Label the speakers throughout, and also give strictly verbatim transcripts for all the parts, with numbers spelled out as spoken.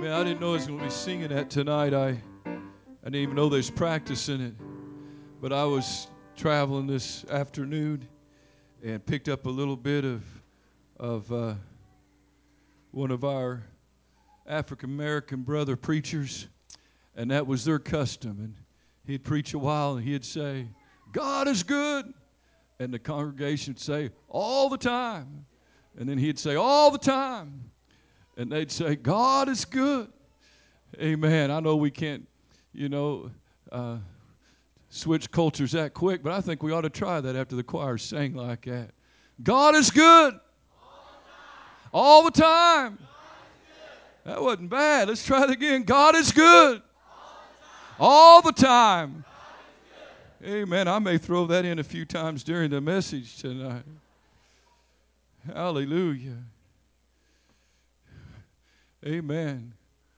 Speaker 1: Amen. I didn't know I was going to be singing that tonight. I, I didn't even know there's practice in it. But I was traveling this afternoon and picked up a little bit of of uh, one of our African-American brother preachers, and that was their custom. And he'd preach a while, and he'd say, "God is good," and the congregation would say, "All the time," and then he'd say, "All the time," and they'd say, "God is good." Amen. I know we can't, you know, uh, switch cultures that quick, but I think we ought to try that after the choir sang like that. God is good. All the time. That wasn't bad. Let's try it again. God is good. All the time. Amen. I may throw that in a few times during the message tonight. Hallelujah. Amen.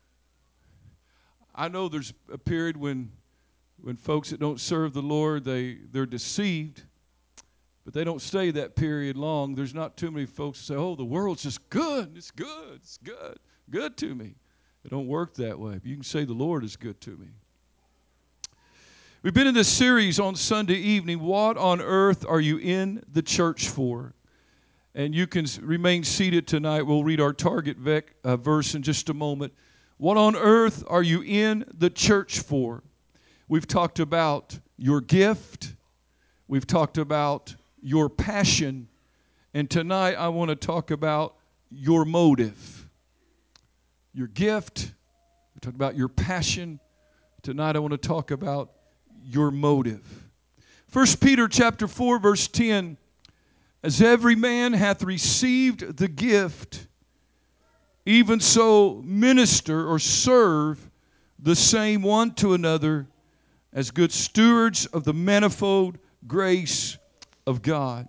Speaker 1: I know there's a period when when folks that don't serve the Lord, they, they're deceived, but they don't stay that period long. There's not too many folks who say, "Oh, the world's just good. It's good. It's good. Good to me." It don't work that way. You can say the Lord is good to me. We've been in this series on Sunday evening, What on Earth Are You in the Church For? And you can remain seated tonight. We'll read our target vec, uh, verse in just a moment. What on earth are you in the church for? We've talked about your gift. We've talked about your passion. And tonight I want to talk about your motive. Your gift. We talked about your passion. Tonight I want to talk about your motive. First Peter chapter four, verse ten. As every man hath received the gift, even so minister or serve the same one to another as good stewards of the manifold grace of God.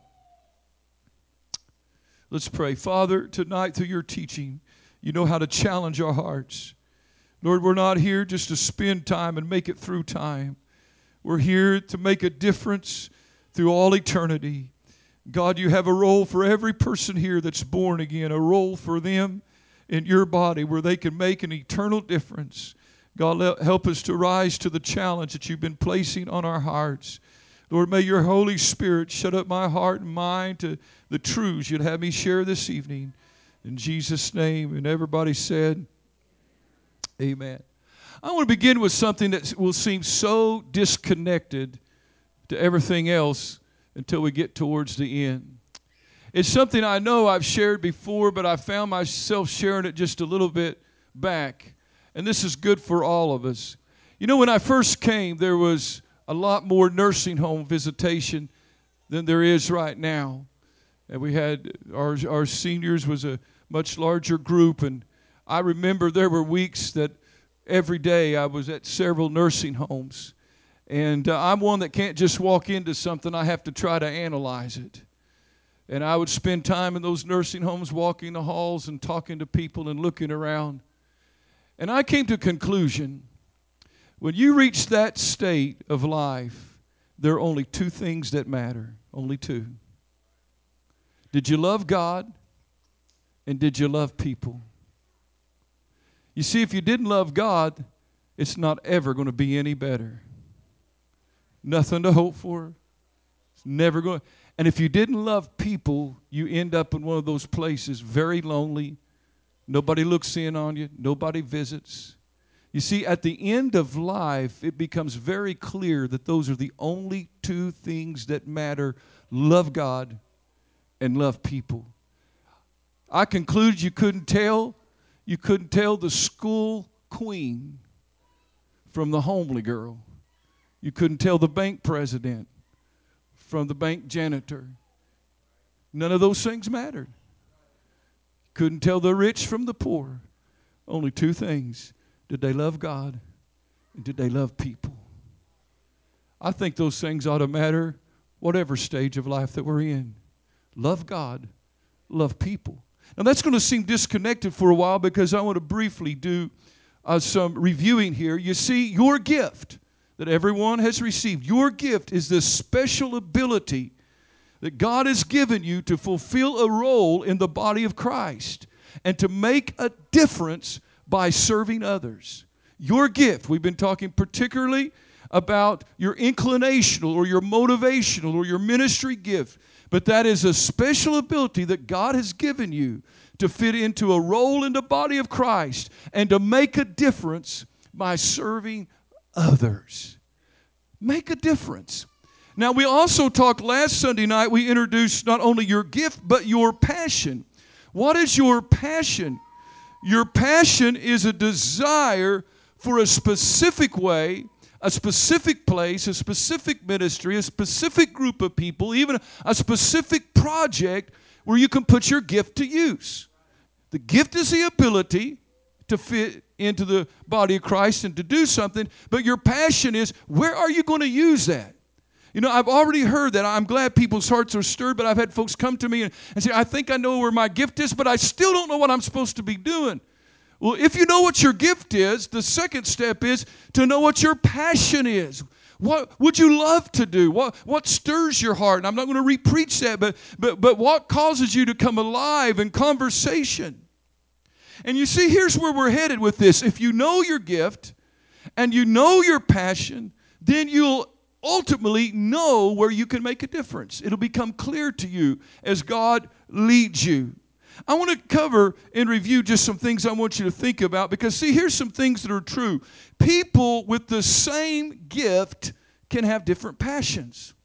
Speaker 1: Let's pray. Father, tonight through your teaching, you know how to challenge our hearts. Lord, we're not here just to spend time and make it through time. We're here to make a difference through all eternity. God, you have a role for every person here that's born again, a role for them in your body where they can make an eternal difference. God, help us to rise to the challenge that you've been placing on our hearts. Lord, may your Holy Spirit shut up my heart and mind to the truths you'd have me share this evening. In Jesus' name, and everybody said, amen. I want to begin with something that will seem so disconnected to everything else until we get towards the end. It's something I know I've shared before, but I found myself sharing it just a little bit back. And this is good for all of us. You know, when I first came, there was a lot more nursing home visitation than there is right now. And we had, our, our seniors was a much larger group. And I remember there were weeks that every day I was at several nursing homes. And uh, I'm one that can't just walk into something. I have to try to analyze it. And I would spend time in those nursing homes walking the halls and talking to people and looking around. And I came to a conclusion. When you reach that state of life, there are only two things that matter. Only two. Did you love God? And did you love people? You see, if you didn't love God, it's not ever going to be any better. Nothing to hope for. It's never going. And if you didn't love people, you end up in one of those places very lonely. Nobody looks in on you. Nobody visits. You see, at the end of life, it becomes very clear that those are the only two things that matter. Love God and love people. I concluded you couldn't tell, you couldn't tell the school queen from the homely girl. You couldn't tell the bank president from the bank janitor. None of those things mattered. Couldn't tell the rich from the poor. Only two things. Did they love God? And did they love people? I think those things ought to matter whatever stage of life that we're in. Love God. Love people. Now that's going to seem disconnected for a while because I want to briefly do uh, some reviewing here. You see, your gift that everyone has received, your gift is this special ability that God has given you to fulfill a role in the body of Christ and to make a difference by serving others. Your gift, we've been talking particularly about your inclinational or your motivational or your ministry gift, but that is a special ability that God has given you to fit into a role in the body of Christ and to make a difference by serving others. Make a difference. Now, we also talked last Sunday night, we introduced not only your gift, but your passion. What is your passion? Your passion is a desire for a specific way, a specific place, a specific ministry, a specific group of people, even a specific project where you can put your gift to use. The gift is the ability to fit into the body of Christ and to do something, but your passion is, where are you going to use that? You know, I've already heard that. I'm glad people's hearts are stirred, but I've had folks come to me and, and say, I think I know where my gift is, but I still don't know what I'm supposed to be doing. Well, if you know what your gift is, the second step is to know what your passion is. What would you love to do? What, what stirs your heart? And I'm not going to re-preach that, but, but, but what causes you to come alive in conversation? And you see, here's where we're headed with this. If you know your gift and you know your passion, then you'll ultimately know where you can make a difference. It'll become clear to you as God leads you. I want to cover and review just some things I want you to think about, because see, here's some things that are true. People with the same gift can have different passions.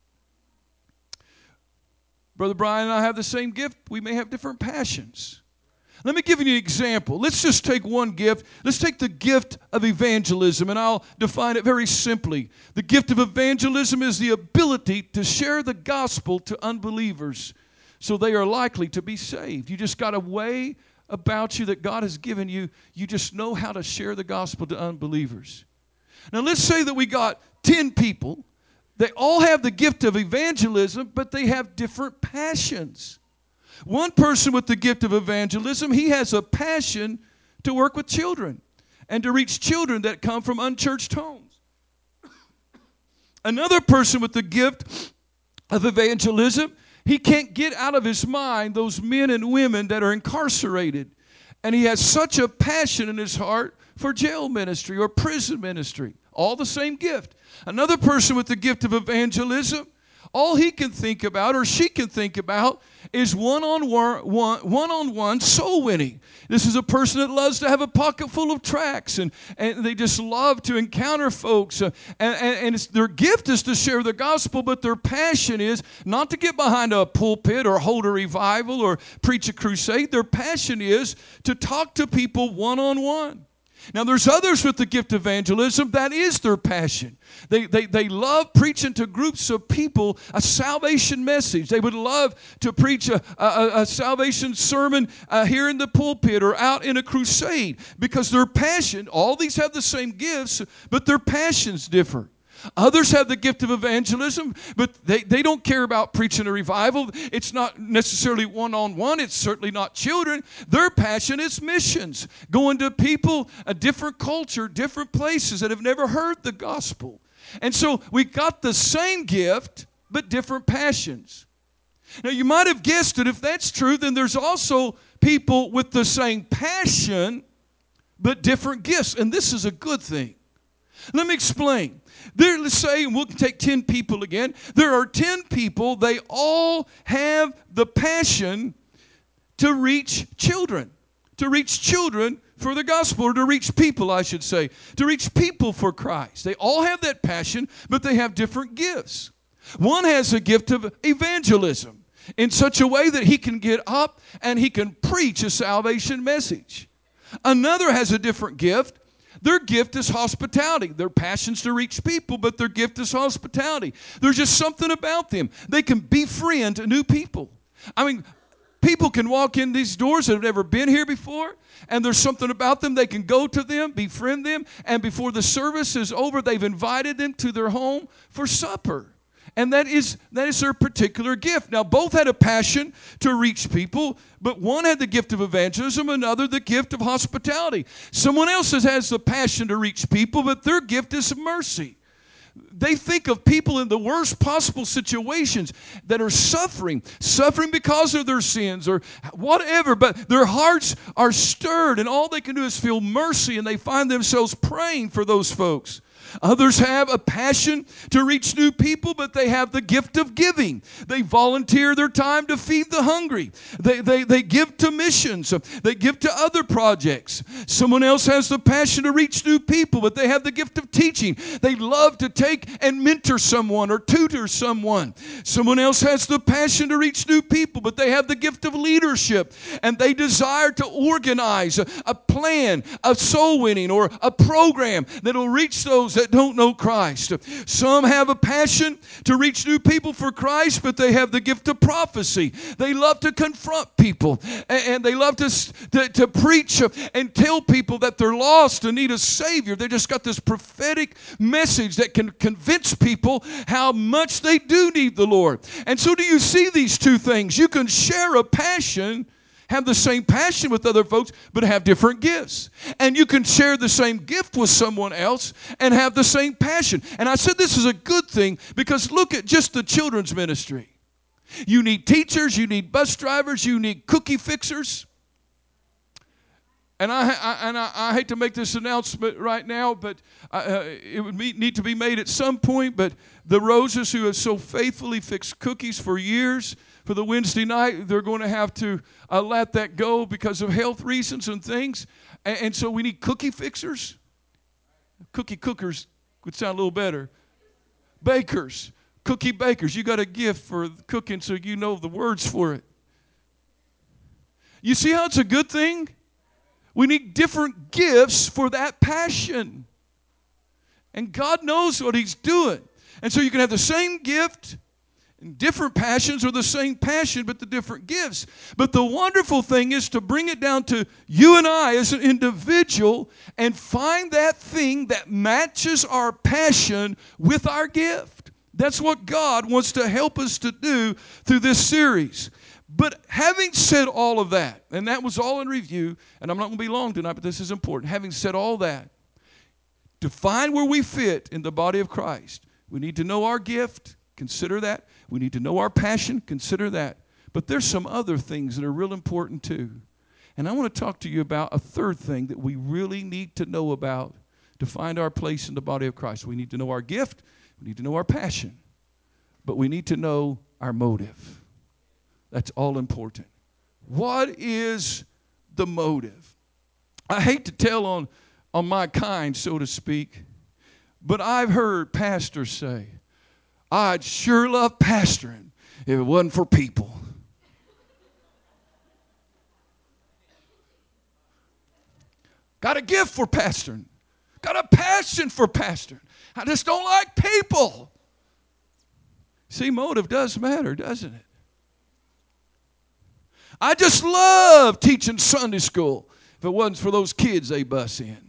Speaker 1: Brother Brian and I have the same gift. We may have different passions. Let me give you an example. Let's just take one gift. Let's take the gift of evangelism, and I'll define it very simply. The gift of evangelism is the ability to share the gospel to unbelievers so they are likely to be saved. You just got a way about you that God has given you. You just know how to share the gospel to unbelievers. Now, let's say that we got ten people. They all have the gift of evangelism, but they have different passions. One person with the gift of evangelism, he has a passion to work with children and to reach children that come from unchurched homes. Another person with the gift of evangelism, he can't get out of his mind those men and women that are incarcerated. And he has such a passion in his heart for jail ministry or prison ministry. All the same gift. Another person with the gift of evangelism, all he can think about or she can think about is one-on-one, one-on-one soul winning. This is a person that loves to have a pocket full of tracts, and, and they just love to encounter folks. Uh, and and, and it's, their gift is to share the gospel, but their passion is not to get behind a pulpit or hold a revival or preach a crusade. Their passion is to talk to people one-on-one. Now, there's others with the gift of evangelism. That is their passion. They, they, they love preaching to groups of people a salvation message. They would love to preach a, a, a salvation sermon uh, here in the pulpit or out in a crusade, because their passion, all these have the same gifts, but their passions differ. Others have the gift of evangelism, but they, they don't care about preaching a revival. It's not necessarily one-on-one. It's certainly not children. Their passion is missions, going to people, a different culture, different places that have never heard the gospel. And so we got the same gift, but different passions. Now, you might have guessed it. If that's true, then there's also people with the same passion, but different gifts. And this is a good thing. Let me explain. There, let's say, and we'll take ten people again. There are ten people. They all have the passion to reach children, to reach children for the gospel, or to reach people, I should say, to reach people for Christ. They all have that passion, but they have different gifts. One has a gift of evangelism in such a way that he can get up and he can preach a salvation message. Another has a different gift. Their gift is hospitality. Their passion's to reach people, but their gift is hospitality. There's just something about them. They can befriend new people. I mean, people can walk in these doors that have never been here before, and there's something about them. They can go to them, befriend them, and before the service is over, they've invited them to their home for supper. And that is, that is their particular gift. Now, both had a passion to reach people, but one had the gift of evangelism, another the gift of hospitality. Someone else has the passion to reach people, but their gift is mercy. They think of people in the worst possible situations that are suffering, suffering because of their sins or whatever, but their hearts are stirred, and all they can do is feel mercy, and they find themselves praying for those folks. Others have a passion to reach new people, but they have the gift of giving. They volunteer their time to feed the hungry. They, they, they give to missions. They give to other projects. Someone else has the passion to reach new people, but they have the gift of teaching. They love to take and mentor someone or tutor someone. Someone else has the passion to reach new people, but they have the gift of leadership, and they desire to organize a, a plan, a soul winning, or a program that will reach those that don't know Christ. Some have a passion to reach new people for Christ, but they have the gift of prophecy. They love to confront people, and they love to, to, to preach and tell people that they're lost and need a Savior. They just got this prophetic message that can convince people how much they do need the Lord. And so do you see these two things? You can share a passion, have the same passion with other folks, but have different gifts. And you can share the same gift with someone else and have the same passion. And I said this is a good thing because look at just the children's ministry. You need teachers, you need bus drivers, you need cookie fixers. And I, I, and I, I hate to make this announcement right now, but uh, it would be, need to be made at some point. But the Roses, who have so faithfully fixed cookies for years for the Wednesday night, they're going to have to uh, let that go because of health reasons and things. And, and so we need cookie fixers. Cookie cookers would sound a little better. Bakers, cookie bakers. You got a gift for cooking, so you know the words for it. You see how it's a good thing? We need different gifts for that passion. And God knows what He's doing. And so you can have the same gift and different passions, or the same passion but the different gifts. But the wonderful thing is to bring it down to you and I as an individual and find that thing that matches our passion with our gift. That's what God wants to help us to do through this series. But having said all of that, and that was all in review, and I'm not going to be long tonight, but this is important. Having said all that, to find where we fit in the body of Christ, we need to know our gift, consider that. We need to know our passion, consider that. But there's some other things that are real important too. And I want to talk to you about a third thing that we really need to know about to find our place in the body of Christ. We need to know our gift, we need to know our passion, but we need to know our motive. That's all important. What is the motive? I hate to tell on, on my kind, so to speak, but I've heard pastors say, I'd sure love pastoring if it wasn't for people. Got a gift for pastoring. Got a passion for pastoring. I just don't like people. See, motive does matter, doesn't it? I just love teaching Sunday school if it wasn't for those kids they bus in.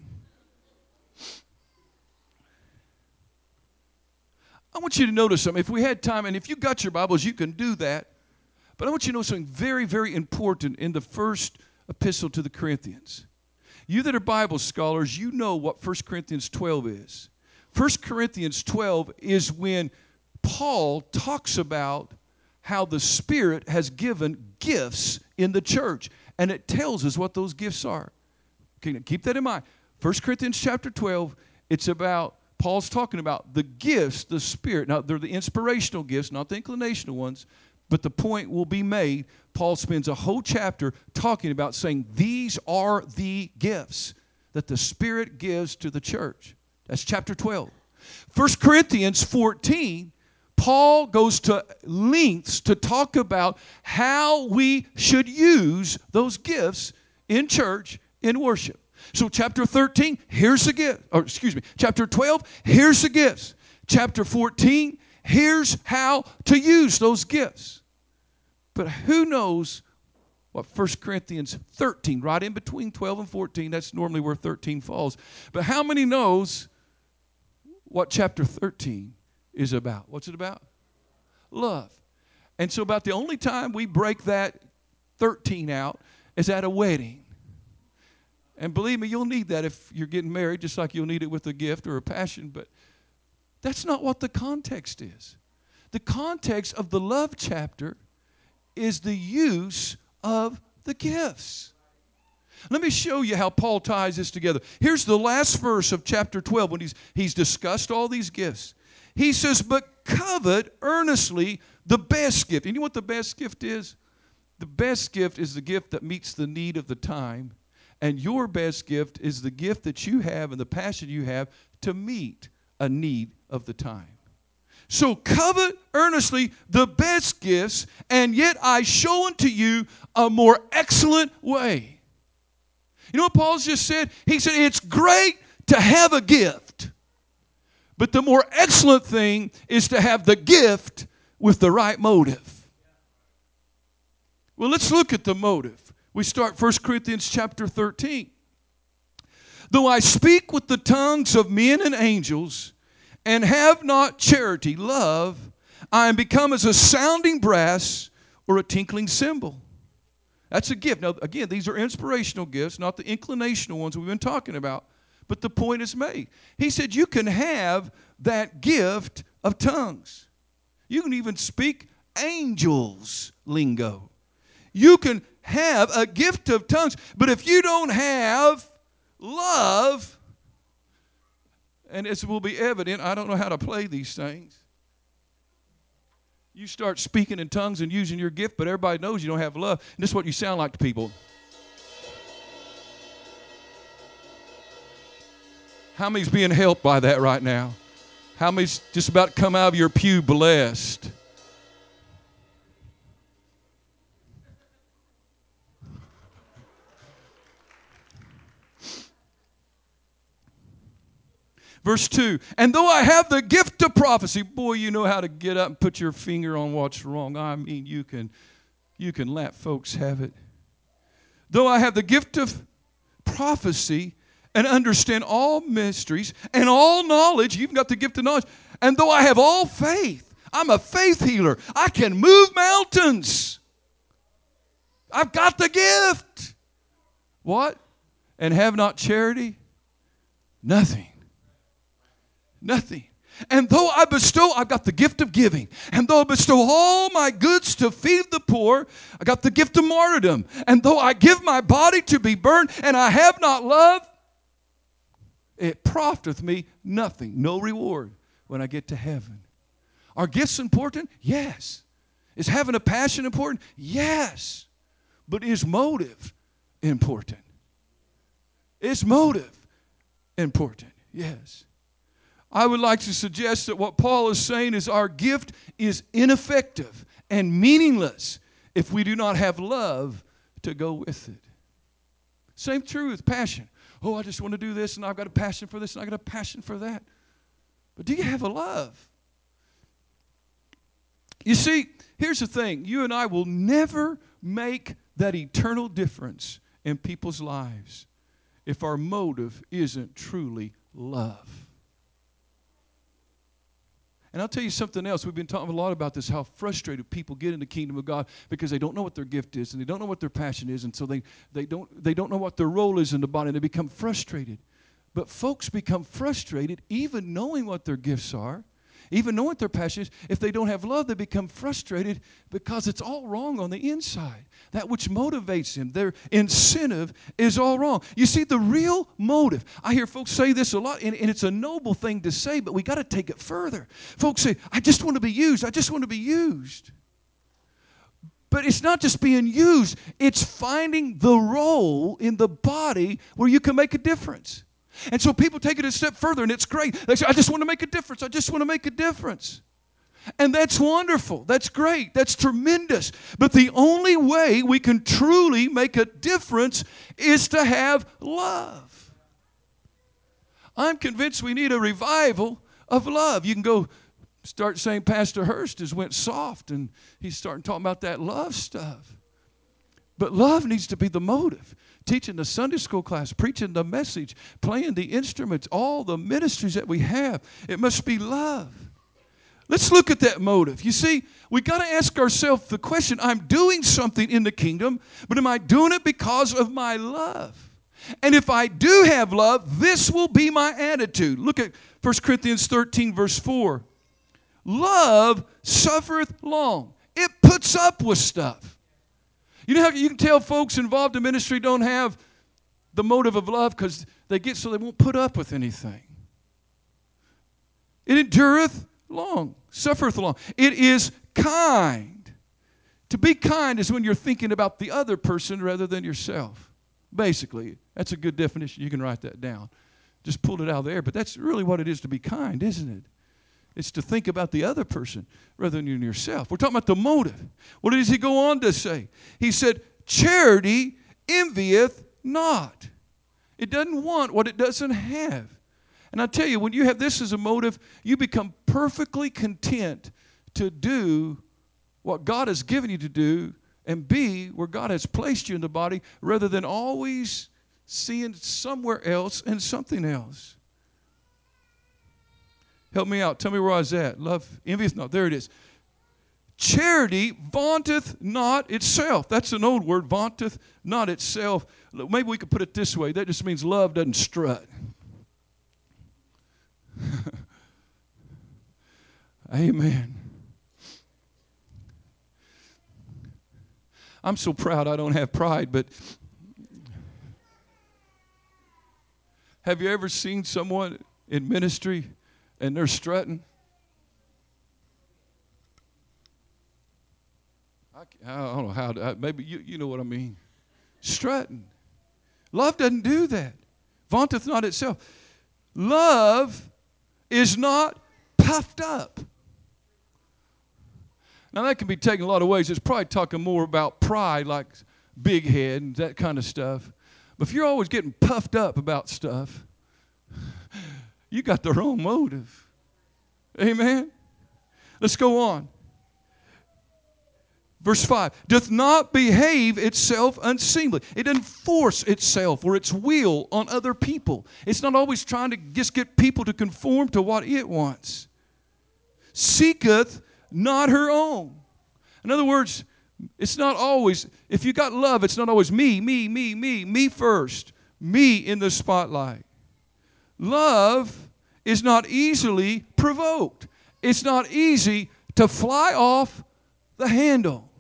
Speaker 1: I want you to notice something. If we had time, and if you got your Bibles, you can do that. But I want you to know something very, very important in the first epistle to the Corinthians. You that are Bible scholars, you know what First Corinthians twelve is. First Corinthians twelve is when Paul talks about how the Spirit has given gifts in the church. And it tells us what those gifts are. Okay, keep that in mind. First Corinthians chapter twelve, it's about, Paul's talking about the gifts, the Spirit. Now, they're the inspirational gifts, not the inclinational ones. But the point will be made. Paul spends a whole chapter talking about saying these are the gifts that the Spirit gives to the church. That's chapter twelve. First Corinthians fourteen, Paul goes to lengths to talk about how we should use those gifts in church, in worship. So chapter thirteen, here's the gift. Or excuse me, chapter twelve, here's the gifts. Chapter fourteen, here's how to use those gifts. But who knows what First Corinthians thirteen, right in between twelve and fourteen, that's normally where thirteen falls. But how many knows what chapter thirteen is about? What's it about? Love. And so about the only time we break that thirteen out is at a wedding. And believe me, you'll need that if you're getting married, just like you'll need it with a gift or a passion. But That's not what the context is. The context of the love chapter is the use of the gifts. Let me show you how Paul ties this together. Here's the last verse of chapter twelve when he's, he's discussed all these gifts. He says, but covet earnestly the best gift. And you know what the best gift is? The best gift is the gift that meets the need of the time. And your best gift is the gift that you have and the passion you have to meet a need of the time. So covet earnestly the best gifts, and yet I show unto you a more excellent way. You know what Paul's just said? He said it's great to have a gift, but the more excellent thing is to have the gift with the right motive. Well, let's look at the motive. We start First Corinthians chapter thirteen. Though I speak with the tongues of men and angels, and have not charity, love, I am become as a sounding brass or a tinkling cymbal. That's a gift. Now, again, these are inspirational gifts, not the inclinational ones we've been talking about. But the point is made. He said you can have that gift of tongues. You can even speak angels lingo. You can have a gift of tongues. But if you don't have love, and as will be evident, I don't know how to play these things. You start speaking in tongues and using your gift, but everybody knows you don't have love. And this is what you sound like to people. How many's being helped by that right now? How many's just about to come out of your pew blessed? Verse two, and though I have the gift of prophecy, boy, you know how to get up and put your finger on what's wrong. I mean, you can, you can let folks have it. Though I have the gift of prophecy and understand all mysteries and all knowledge, you've got the gift of knowledge, and though I have all faith, I'm a faith healer. I can move mountains. I've got the gift. What? And have not charity? Nothing. Nothing. And though I bestow, I've got the gift of giving. And though I bestow all my goods to feed the poor, I got the gift of martyrdom. And though I give my body to be burned, and I have not love, it profiteth me nothing, no reward when I get to heaven. Are gifts important? Yes. Is having a passion important? Yes. But is motive important? Is motive important? Yes. I would like to suggest that what Paul is saying is our gift is ineffective and meaningless if we do not have love to go with it. Same true with passion. Oh, I just want to do this, and I've got a passion for this, and I've got a passion for that. But do you have a love? You see, here's the thing. You and I will never make that eternal difference in people's lives if our motive isn't truly love. And I'll tell you something else. We've been talking a lot about this, how frustrated people get in the kingdom of God because they don't know what their gift is and they don't know what their passion is, and so they, they, don't, they don't know what their role is in the body, and they become frustrated. But folks become frustrated even knowing what their gifts are, even knowing what their passion is. If they don't have love, they become frustrated because it's all wrong on the inside. That which motivates them, their incentive, is all wrong. You see, the real motive, I hear folks say this a lot, and, and it's a noble thing to say, but we got to take it further. Folks say, I just want to be used. I just want to be used. But it's not just being used. It's finding the role in the body where you can make a difference. And so people take it a step further, and it's great. They say, I just want to make a difference. I just want to make a difference. And that's wonderful. That's great. That's tremendous. But the only way we can truly make a difference is to have love. I'm convinced we need a revival of love. You can go start saying Pastor Hurst has went soft, and he's starting talking about that love stuff. But love needs to be the motive. Teaching the Sunday school class, preaching the message, playing the instruments, all the ministries that we have. It must be love. Let's look at that motive. You see, we got to ask ourselves the question, I'm doing something in the kingdom, but am I doing it because of my love? And if I do have love, this will be my attitude. Look at First Corinthians thirteen, verse four. Love suffereth long. It puts up with stuff. You know how you can tell folks involved in ministry don't have the motive of love? Because they get so they won't put up with anything. It endureth long, suffereth long. It is kind. To be kind is when you're thinking about the other person rather than yourself. Basically, that's a good definition. You can write that down. Just pulled it out of the air. But that's really what it is to be kind, isn't it? It's to think about the other person rather than yourself. We're talking about the motive. What does he go on to say? He said, charity envieth not. It doesn't want what it doesn't have. And I tell you, when you have this as a motive, you become perfectly content to do what God has given you to do and be where God has placed you in the body rather than always seeing somewhere else and something else. Help me out. Tell me where I was at. Love, envieth not. There it is. Charity vaunteth not itself. That's an old word, vaunteth not itself. Maybe we could put it this way. That just means love doesn't strut. Amen. I'm so proud I don't have pride, but have you ever seen someone in ministry and they're strutting? I, I don't know how to, maybe you, you know what I mean. Strutting. Love doesn't do that. Vaunteth not itself. Love is not puffed up. Now, that can be taken a lot of ways. It's probably talking more about pride, like big head and that kind of stuff. But if you're always getting puffed up about stuff, you got the wrong motive. Amen? Let's go on. Verse five, doth not behave itself unseemly. It doesn't force itself or its will on other people. It's not always trying to just get people to conform to what it wants. Seeketh not her own. In other words, it's not always, if you got love, it's not always me, me, me, me, me first, me in the spotlight. Love is not easily provoked. It's not easy to fly off the handle.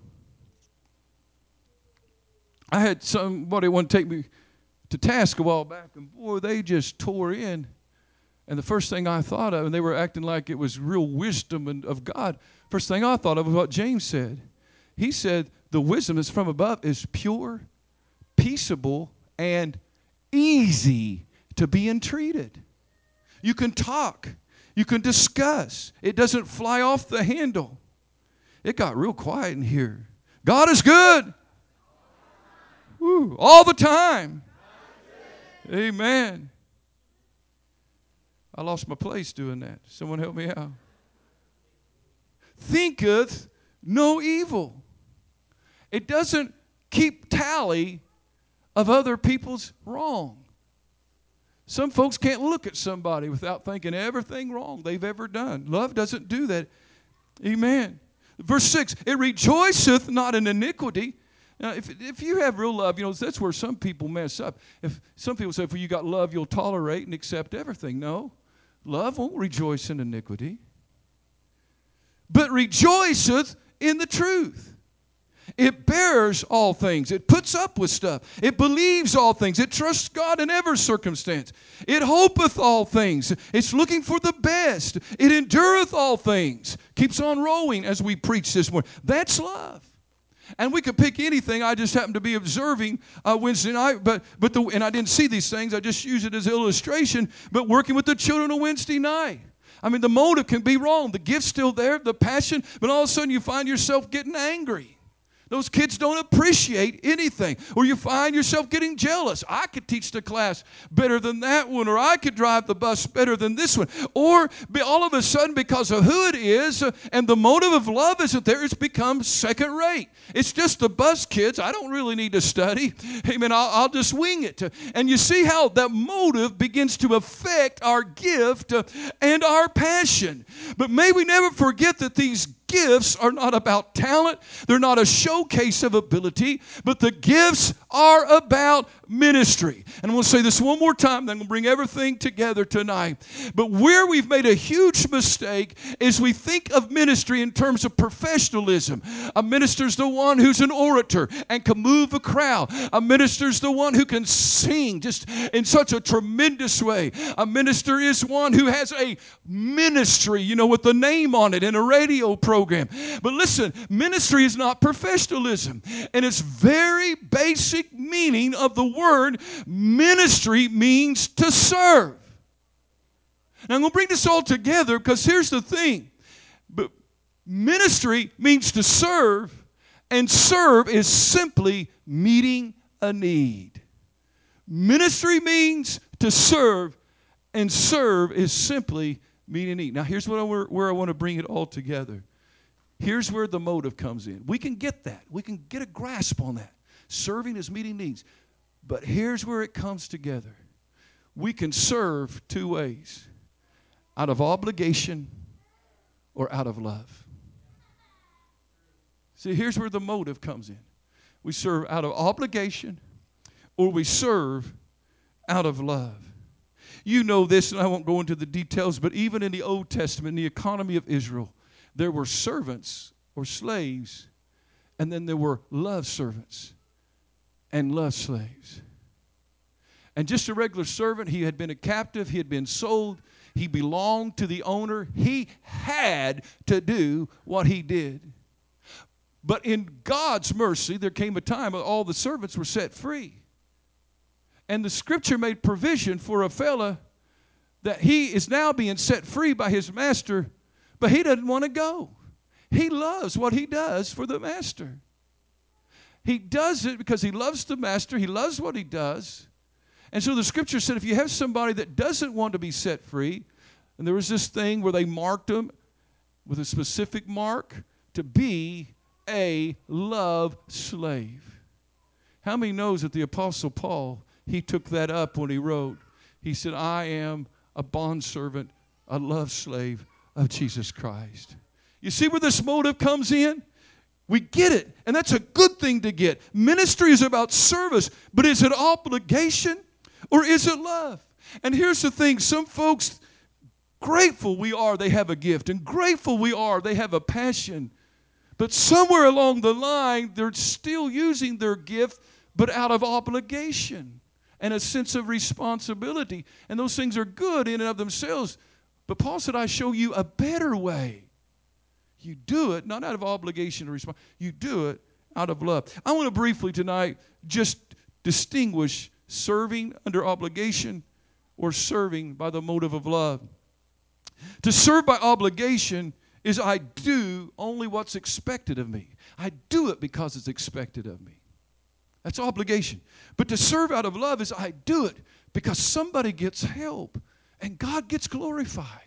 Speaker 1: I had somebody want to take me to task a while back, and boy, they just tore in. And the first thing I thought of, and they were acting like it was real wisdom and of God, first thing I thought of was what James said. He said, the wisdom that's from above is pure, peaceable, and easy to be entreated. You can talk. You can discuss. It doesn't fly off the handle. It got real quiet in here. God is good. Woo, all the time. Amen. I lost my place doing that. Someone help me out. Thinketh no evil. It doesn't keep tally of other people's wrong. Some folks can't look at somebody without thinking everything wrong they've ever done. Love doesn't do that. Amen. Verse six, it rejoiceth not in iniquity. Now, if, if you have real love, you know, that's where some people mess up. If some people say, if you got love, you'll tolerate and accept everything. No. Love won't rejoice in iniquity, but rejoiceth in the truth. It bears all things. It puts up with stuff. It believes all things. It trusts God in every circumstance. It hopeth all things. It's looking for the best. It endureth all things. Keeps on rolling as we preach this morning. That's love. And we could pick anything. I just happened to be observing uh, Wednesday night, but but the, and I didn't see these things. I just use it as illustration. But working with the children on Wednesday night, I mean, the motive can be wrong. The gift's still there, the passion, but all of a sudden you find yourself getting angry. Those kids don't appreciate anything. Or you find yourself getting jealous. I could teach the class better than that one. Or I could drive the bus better than this one. Or be all of a sudden, because of who it is uh, and the motive of love isn't there, it's become second rate. It's just the bus kids. I don't really need to study. Amen. I'll, I'll just wing it. And you see how that motive begins to affect our gift uh, and our passion. But may we never forget that these gifts are not about talent. They're not a showcase of ability, but the gifts are about ministry. And we'll say this one more time, then we'll bring everything together tonight. But where we've made a huge mistake is we think of ministry in terms of professionalism. A minister's the one who's an orator and can move a crowd. A minister's the one who can sing just in such a tremendous way. A minister is one who has a ministry, you know, with the name on it in a radio program. But listen, ministry is not professionalism. And its very basic meaning of the word ministry means to serve. Now I'm going to bring this all together because here's the thing. But ministry means to serve, and serve is simply meeting a need. Ministry means to serve, and serve is simply meeting a need. Now, here's what I, where I want to bring it all together. Here's where the motive comes in. We can get that. We can get a grasp on that. Serving is meeting needs. But here's where it comes together. We can serve two ways. Out of obligation or out of love. See, here's where the motive comes in. We serve out of obligation or we serve out of love. You know this, and I won't go into the details, but even in the Old Testament, in the economy of Israel, there were servants or slaves, and then there were love servants and love slaves. And just a regular servant, he had been a captive, he had been sold, he belonged to the owner, he had to do what he did. But in God's mercy, there came a time when all the servants were set free. And the scripture made provision for a fella that he is now being set free by his master, but he doesn't want to go. He loves what he does for the master. He does it because he loves the master. He loves what he does. And so the scripture said if you have somebody that doesn't want to be set free, and there was this thing where they marked them with a specific mark to be a love slave. How many knows that the Apostle Paul, he took that up when he wrote. He said, I am a bondservant, a love slave of Jesus Christ. You see where this motive comes in? We get it, and that's a good thing to get. Ministry is about service, but is it obligation or is it love? And here's the thing, some folks, grateful we are they have a gift, and grateful we are they have a passion. But somewhere along the line, they're still using their gift, but out of obligation and a sense of responsibility. And those things are good in and of themselves. But Paul said, I show you a better way. You do it not out of obligation or responsibility. You do it out of love. I want to briefly tonight just distinguish serving under obligation or serving by the motive of love. To serve by obligation is I do only what's expected of me. I do it because it's expected of me. That's obligation. But to serve out of love is I do it because somebody gets help and God gets glorified.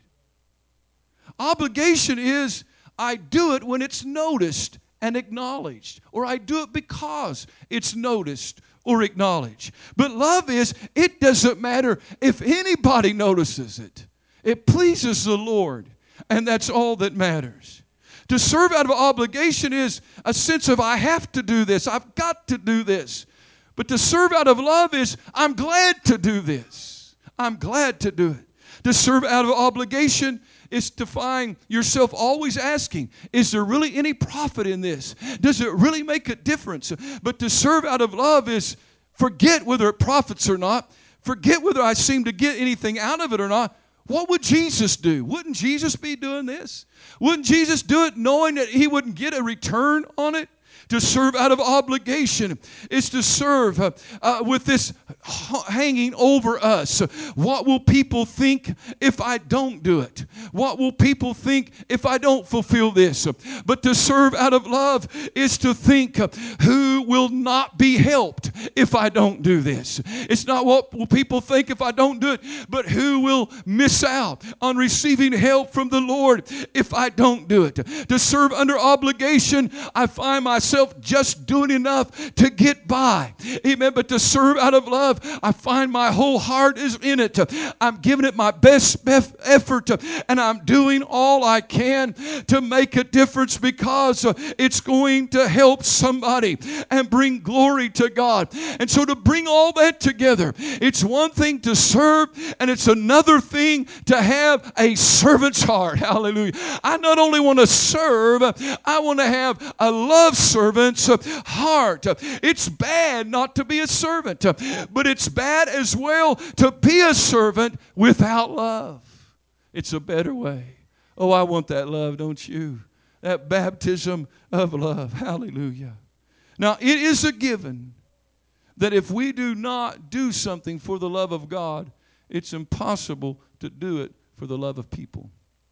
Speaker 1: Obligation is I do it when it's noticed and acknowledged, or I do it because it's noticed or acknowledged. But love is it doesn't matter if anybody notices it. It pleases the Lord, and that's all that matters. To serve out of obligation is a sense of I have to do this. I've got to do this. But to serve out of love is I'm glad to do this. I'm glad to do it. To serve out of obligation is to find yourself always asking, is there really any profit in this? Does it really make a difference? But to serve out of love is forget whether it profits or not. Forget whether I seem to get anything out of it or not. What would Jesus do? Wouldn't Jesus be doing this? Wouldn't Jesus do it knowing that he wouldn't get a return on it? To serve out of obligation is to serve uh, uh, with this hanging over us. What will people think if I don't do it? What will people think if I don't fulfill this? But to serve out of love is to think, uh, who will not be helped if I don't do this? It's not what will people think if I don't do it, but who will miss out on receiving help from the Lord if I don't do it. To serve under obligation, I find myself myself just doing enough to get by. Amen. But to serve out of love, I find my whole heart is in it. I'm giving it my best effort, and I'm doing all I can to make a difference because it's going to help somebody and bring glory to God. And so to bring all that together, it's one thing to serve, and it's another thing to have a servant's heart. Hallelujah. I not only want to serve, I want to have a love servant's heart. It's bad not to be a servant, but it's bad as well to be a servant without love. It's a better way. Oh, I want that love, don't you? That baptism of love. Hallelujah. Now, it is a given that if we do not do something for the love of God, it's impossible to do it for the love of people.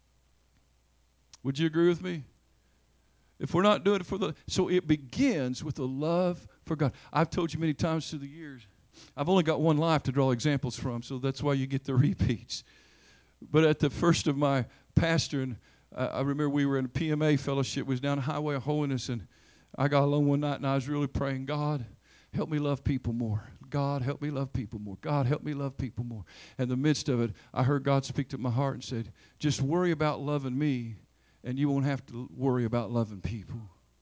Speaker 1: Would you agree with me? If we're not doing it for the... So it begins with a love for God. I've told you many times through the years, I've only got one life to draw examples from, so that's why you get the repeats. But at the first of my pastoring, uh, I remember we were in a P M A fellowship. It was down the Highway of Holiness, and I got alone one night, and I was really praying, God, help me love people more. God, help me love people more. God, help me love people more. In the midst of it, I heard God speak to my heart and said, just worry about loving me, and you won't have to worry about loving people.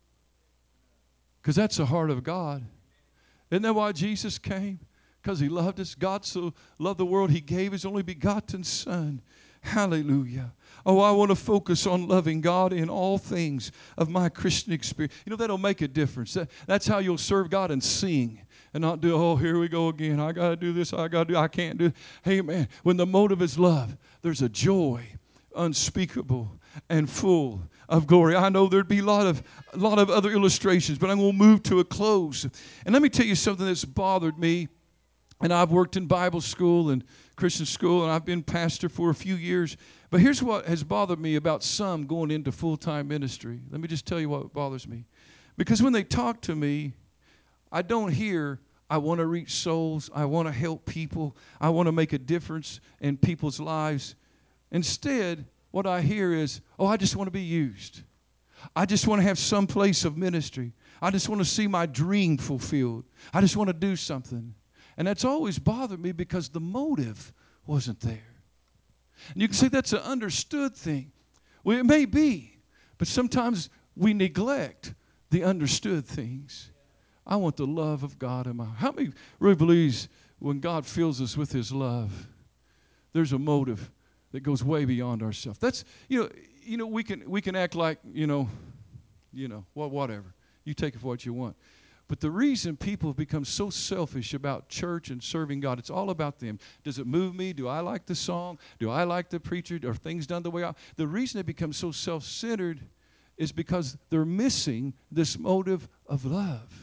Speaker 1: Because that's the heart of God. Isn't that why Jesus came? Because he loved us. God so loved the world, he gave his only begotten Son. Hallelujah. Oh, I want to focus on loving God in all things of my Christian experience. You know, that'll make a difference. That, that's how you'll serve God and sing and not do, oh, here we go again. I got to do this. I got to do, I can't do. Hey, man, when the motive is love, there's a joy unspeakable and full of glory. I know there'd be a lot of a lot of other illustrations, but I'm going to move to a close. And let me tell you something that's bothered me. And I've worked in Bible school and Christian school, and I've been pastor for a few years. But here's what has bothered me about some going into full-time ministry. Let me just tell you what bothers me. Because when they talk to me, I don't hear, I want to reach souls, I want to help people, I want to make a difference in people's lives. Instead, what I hear is, oh, I just want to be used. I just want to have some place of ministry. I just want to see my dream fulfilled. I just want to do something. And that's always bothered me because the motive wasn't there. And you can say that's an understood thing. Well, it may be, but sometimes we neglect the understood things. I want the love of God in my heart. How many really believes when God fills us with his love, there's a motive that goes way beyond ourselves? That's, you know, you know, we can we can act like, you know, you know, well, whatever. You take it for what you want. But the reason people have become so selfish about church and serving God, it's all about them. Does it move me? Do I like the song? Do I like the preacher? Are things done the way I... The reason they become so self-centered is because they're missing this motive of love.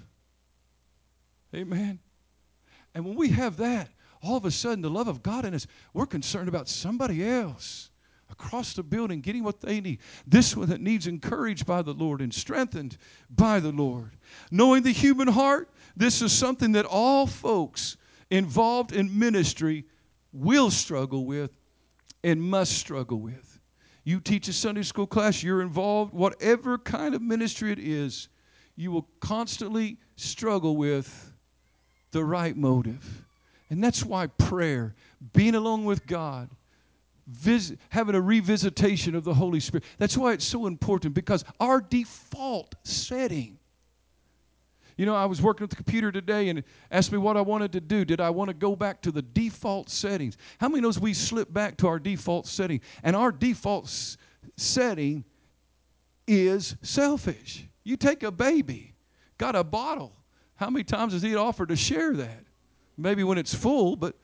Speaker 1: Amen. And when we have that, all of a sudden the love of God in us, we're concerned about somebody else across the building getting what they need. This one that needs encouraged by the Lord and strengthened by the Lord. Knowing the human heart, this is something that all folks involved in ministry will struggle with and must struggle with. You teach a Sunday school class, you're involved, whatever kind of ministry it is, you will constantly struggle with the right motive. And that's why prayer, being alone with God, Visit, having a revisitation of the Holy Spirit. That's why it's so important, because our default setting. You know, I was working with the computer today and it asked me what I wanted to do. Did I want to go back to the default settings? How many knows we slip back to our default setting? And our default s- setting is selfish. You take a baby, got a bottle. How many times has he offered to share that? Maybe when it's full, but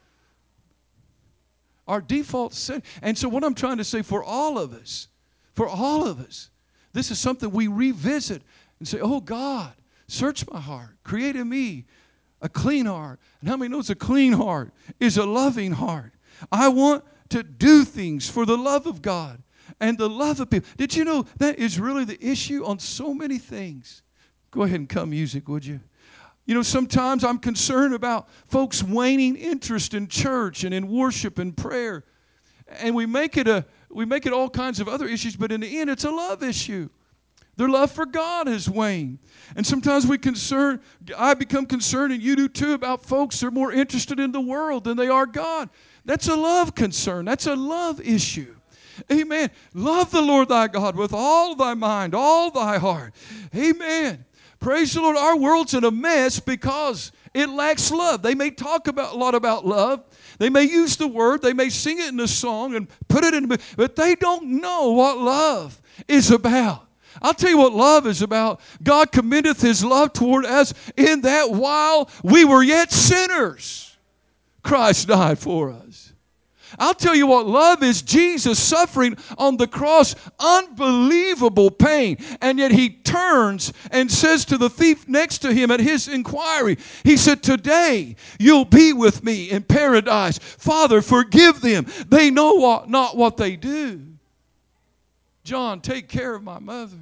Speaker 1: our default setting. And so what I'm trying to say for all of us, for all of us, this is something we revisit and say, oh God, search my heart. Create in me a clean heart. And how many knows a clean heart is a loving heart? I want to do things for the love of God and the love of people. Did you know that is really the issue on so many things? Go ahead and come music, would you? You know, sometimes I'm concerned about folks waning interest in church and in worship and prayer. And we make it a we make it all kinds of other issues, but in the end it's a love issue. Their love for God has waned. And sometimes we concern, I become concerned, and you do too, about folks who are more interested in the world than they are God. That's a love concern. That's a love issue. Amen. Love the Lord thy God with all thy mind, all thy heart. Amen. Praise the Lord. Our world's in a mess because it lacks love. They may talk about a lot about love. They may use the word. They may sing it in a song and put it in, but they don't know what love is about. I'll tell you what love is about. God commendeth His love toward us in that while we were yet sinners, Christ died for us. I'll tell you what love is. Jesus suffering on the cross, unbelievable pain. And yet He turns and says to the thief next to Him at his inquiry, He said, today you'll be with me in paradise. Father, forgive them. They know what, not what they do. John, take care of my mother.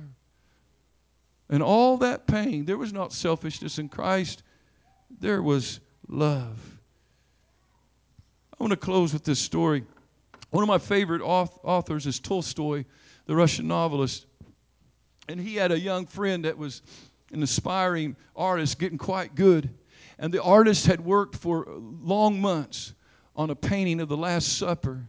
Speaker 1: And all that pain, there was not selfishness in Christ. There was love. I want to close with this story. One of my favorite authors is Tolstoy, the Russian novelist. And he had a young friend that was an aspiring artist, getting quite good. And the artist had worked for long months on a painting of the Last Supper.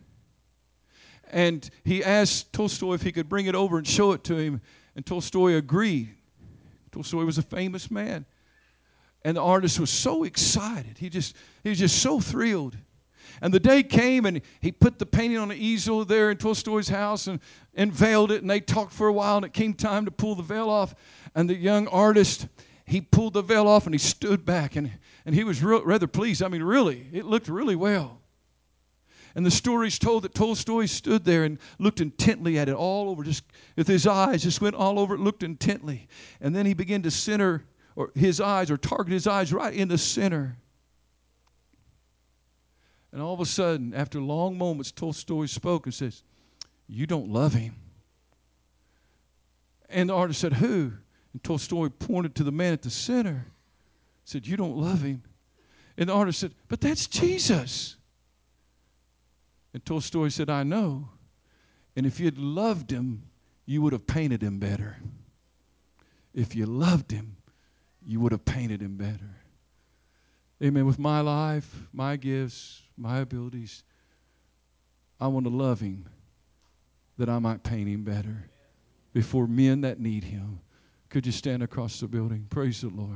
Speaker 1: And he asked Tolstoy if he could bring it over and show it to him. And Tolstoy agreed. Tolstoy was a famous man. And the artist was so excited. He just, he was just so thrilled. And the day came, and he put the painting on the easel there in Tolstoy's house and unveiled it, and they talked for a while, and it came time to pull the veil off. And the young artist, he pulled the veil off, and he stood back, and, and he was real, rather pleased. I mean, really, it looked really well. And the story's told that Tolstoy stood there and looked intently at it all over, just with his eyes, just went all over it, looked intently. And then he began to center or his eyes or target his eyes right in the center. And all of a sudden, after long moments, Tolstoy spoke and says, you don't love him. And the artist said, who? And Tolstoy pointed to the man at the center. Said, you don't love him. And the artist said, but that's Jesus. And Tolstoy said, I know. And if you'd loved him, you would have painted him better. If you loved him, you would have painted him better. Amen. With my life, my gifts, my abilities, I want to love him that I might paint him better before men that need him. Could you stand across the building? Praise the Lord.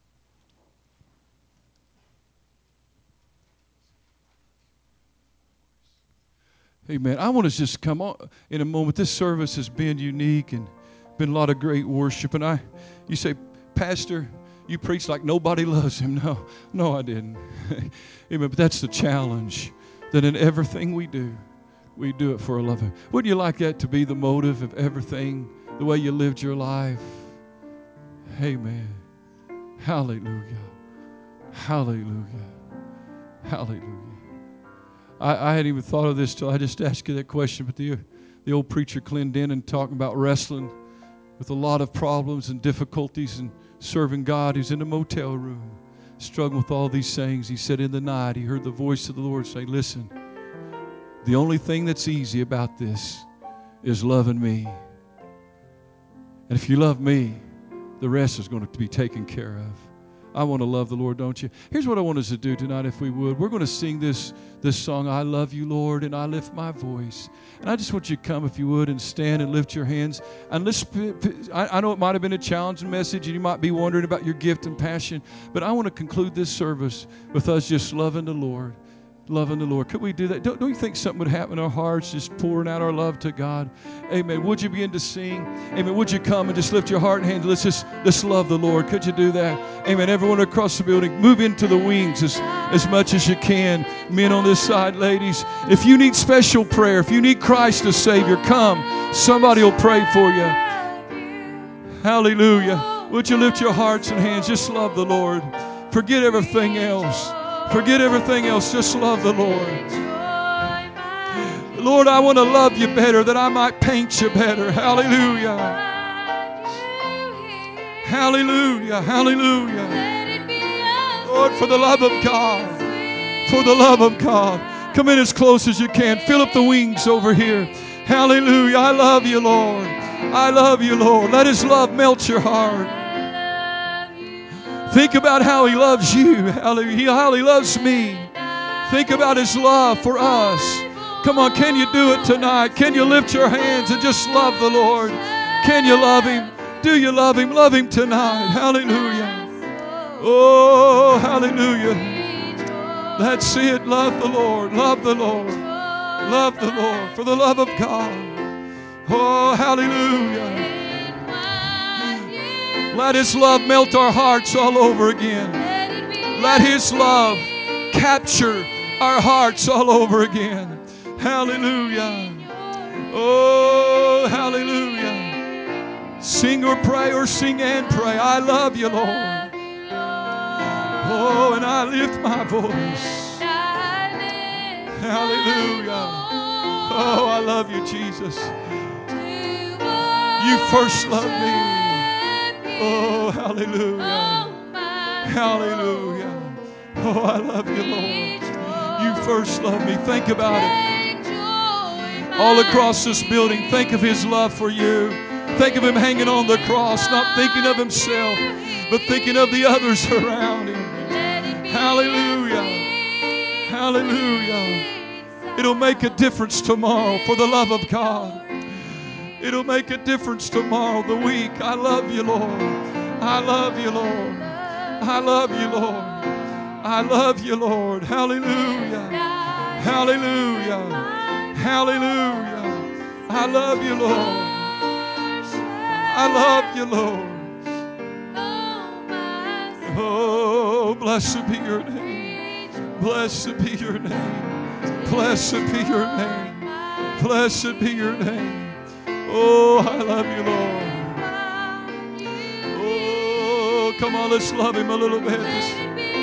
Speaker 1: Amen. I want to just come on in a moment. This service has been unique and been a lot of great worship. And I, you say, Pastor, you preach like nobody loves him. No, no, I didn't. Amen. But that's the challenge, that in everything we do, we do it for a love. Wouldn't you like that to be the motive of everything, the way you lived your life? Amen. Hallelujah. Hallelujah. Hallelujah. I, I hadn't even thought of this till I just asked you that question, but the, the old preacher Clendenin talking about wrestling with a lot of problems and difficulties and serving God. He's in a motel room, struggling with all these things. He said in the night, he heard the voice of the Lord say, listen, the only thing that's easy about this is loving me. And if you love me, the rest is going to be taken care of. I want to love the Lord, don't you? Here's what I want us to do tonight, if we would. We're going to sing this, this song, I love you, Lord, and I lift my voice. And I just want you to come, if you would, and stand and lift your hands. And let's, I, I know it might have been a challenging message, and you might be wondering about your gift and passion, but I want to conclude this service with us just loving the Lord. Loving the Lord. Could we do that? Don't, don't you think something would happen in our hearts, just pouring out our love to God? Amen. Would you begin to sing? Amen. Would you come and just lift your heart and hands? Let's just let's love the Lord. Could you do that? Amen. Everyone across the building, move into the wings as, as much as you can. Men on this side, ladies. If you need special prayer, if you need Christ as Savior, come. Somebody will pray for you. Hallelujah. Would you lift your hearts and hands? Just love the Lord. Forget everything else. Forget everything else. Just love the Lord. Lord, I want to love you better, that I might paint you better. Hallelujah. Hallelujah. Hallelujah. Lord, for the love of God. For the love of God. Come in as close as you can. Fill up the wings over here. Hallelujah. I love you, Lord. I love you, Lord. Let His love melt your heart. Think about how He loves you, how He loves me. Think about His love for us. Come on, can you do it tonight? Can you lift your hands and just love the Lord? Can you love Him? Do you love Him? Love Him tonight. Hallelujah. Oh, hallelujah. That's it. Love the Lord. Love the Lord. Love the Lord for the love of God. Oh, hallelujah. Let His love melt our hearts all over again. Let His love capture our hearts all over again. Hallelujah. Oh, hallelujah. Sing or pray or sing and pray. I love you, Lord. Oh, and I lift my voice. Hallelujah. Oh, I love you, Jesus. You first loved me. Oh, hallelujah. Hallelujah. Oh, I love you, Lord. You first loved me. Think about it. All across this building, think of His love for you. Think of Him hanging on the cross, not thinking of Himself, but thinking of the others around Him. Hallelujah. Hallelujah. It'll make a difference tomorrow for the love of God. It'll make a difference tomorrow, the week. I love you, Lord. I love you, Lord. I love you, Lord. I love you, Lord. Hallelujah. Hallelujah. Hallelujah. I love you, Lord. I love you, Lord. Oh, blessed be your name. Blessed be your name. Blessed be your name. Blessed be your name. Oh, I love you, Lord. Oh, come on, let's love Him a little bit. Just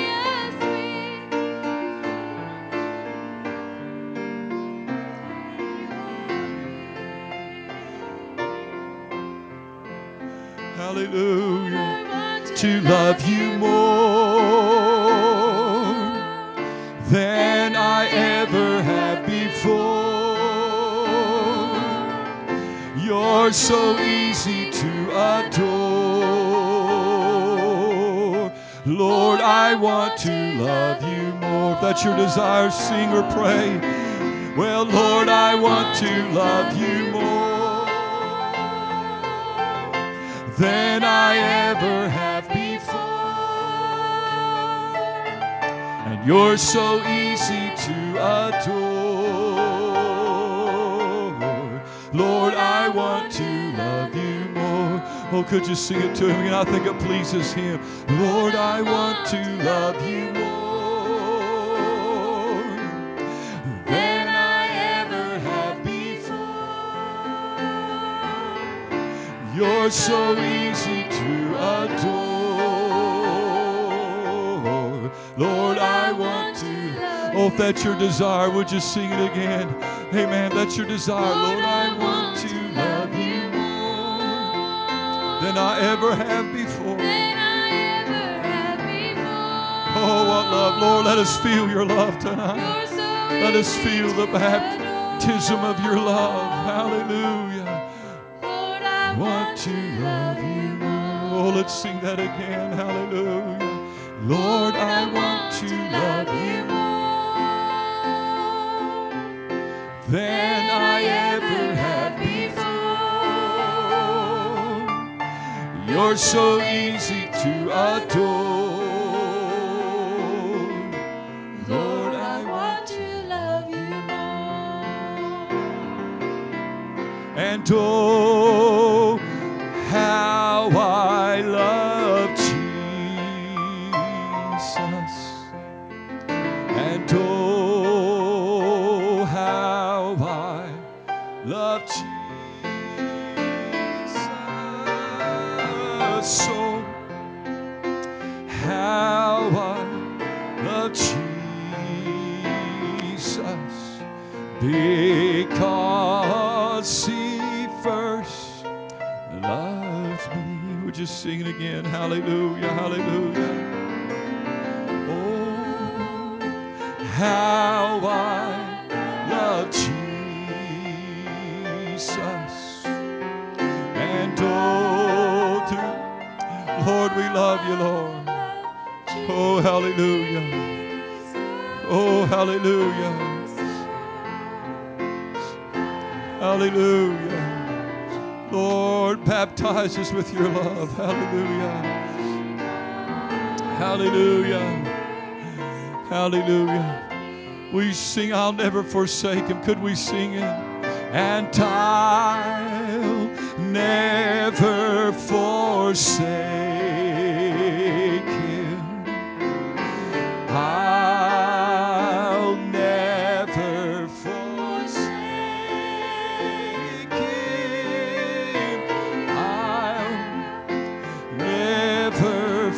Speaker 1: hallelujah. To love you more than I ever have before. You're so easy to adore. Lord, I want to love you more. If that's your desire, sing or pray. Well, Lord, I want to love you more than I ever have before. And you're so easy to adore. Lord, I want to love you more. Oh, could you sing it to Him? And I think it pleases Him. Lord, I want to love you more than I ever have before. You're so easy to adore. Lord, I want to. Oh, if that's your desire, would you sing it again? Amen. That's your desire. Lord, I want to love you more than I ever have before. Oh, what love. Lord, let us feel your love tonight. Let us feel the baptism of your love. Hallelujah. I want to love you more. Oh, let's sing that again. Hallelujah. Lord, I want to love you more than I ever have before. You're so easy to adore. Lord, I want to love you more. And oh, how I love Jesus. And oh, how I love Jesus. So how I love Jesus, because He first loved me. We're just singing again. Hallelujah, hallelujah. Oh, how I love Jesus, love you, Lord. Oh, hallelujah. Oh, hallelujah. Hallelujah. Lord, baptize us with your love. Hallelujah. Hallelujah. Hallelujah. We sing, I'll never forsake him. Could we sing it? And I'll never forsake him. I'll never forsake him. I'll never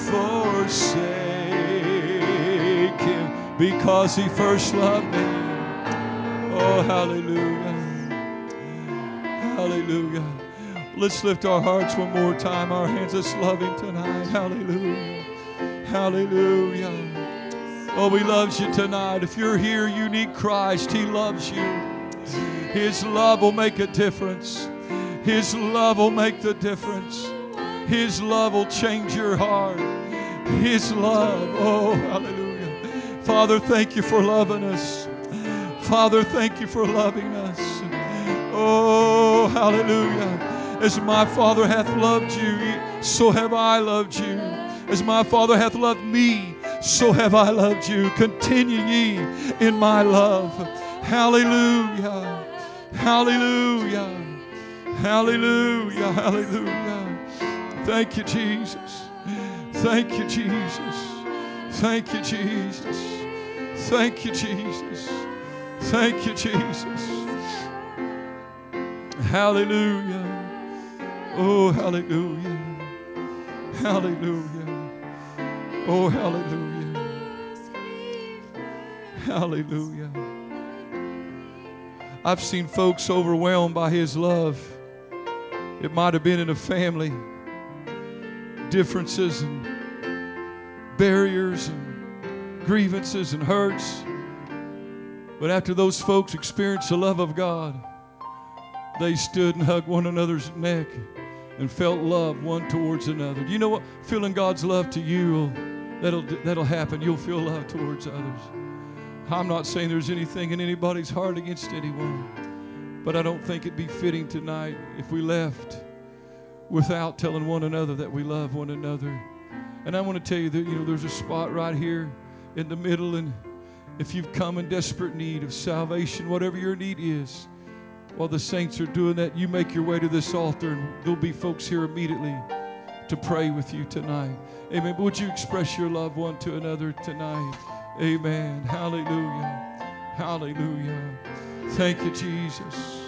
Speaker 1: forsake him, because he first loved me. Oh, hallelujah. Hallelujah. Let's lift our hearts one more time, our hands. Let's love him tonight. Hallelujah. Hallelujah. Oh, he loves you tonight. If you're here, you need Christ. He loves you. His love will make a difference. His love will make the difference. His love will change your heart. His love. Oh, hallelujah. Father, thank you for loving us. Father, thank you for loving us. Oh, hallelujah. As my Father hath loved you, so have I loved you. As my Father hath loved me, so have I loved you. Continue ye in my love. Hallelujah. Hallelujah. Hallelujah. Hallelujah. Thank you, Jesus. Thank you, Jesus. Thank you, Jesus. Thank you, Jesus. Thank you, Jesus. Hallelujah. Oh, hallelujah. Hallelujah. Oh, hallelujah. Hallelujah. I've seen folks overwhelmed by his love. It might have been in a family. Differences and barriers and grievances and hurts. But after those folks experienced the love of God, they stood and hugged one another's neck and felt love one towards another. Do you know what? Feeling God's love to you, that'll, that'll happen. You'll feel love towards others. I'm not saying there's anything in anybody's heart against anyone, but I don't think it'd be fitting tonight if we left without telling one another that we love one another. And I want to tell you that, you know, there's a spot right here in the middle, and if you've come in desperate need of salvation, whatever your need is, while the saints are doing that, you make your way to this altar, and there'll be folks here immediately to pray with you tonight. Amen. But would you express your love one to another tonight? Amen. Hallelujah. Hallelujah. Thank you, Jesus.